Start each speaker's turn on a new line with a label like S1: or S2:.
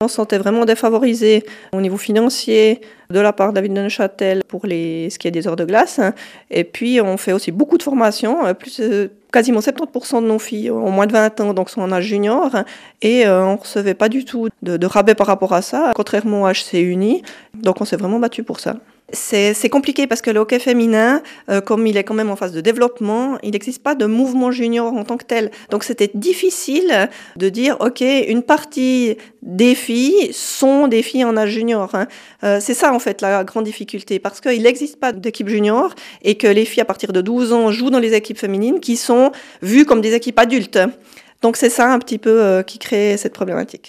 S1: On se sentait vraiment défavorisé au niveau financier de la part de la ville de Neuchâtel pour ce qui est des heures de glace. Et puis, on fait aussi beaucoup de formations. Quasiment 70% de nos filles ont moins de 20 ans, donc sont en âge junior. Et on ne recevait pas du tout de rabais par rapport à ça, contrairement au HC Uni. Donc, on s'est vraiment battu pour ça. C'est compliqué parce que le hockey féminin, comme il est quand même en phase de développement, il n'existe pas de mouvement junior en tant que tel. Donc c'était difficile de dire, OK, une partie des filles sont des filles en âge junior. C'est ça en fait la grande difficulté, parce qu'il n'existe pas d'équipe junior et que les filles à partir de 12 ans jouent dans les équipes féminines qui sont vues comme des équipes adultes. Donc c'est ça un petit peu qui crée cette problématique.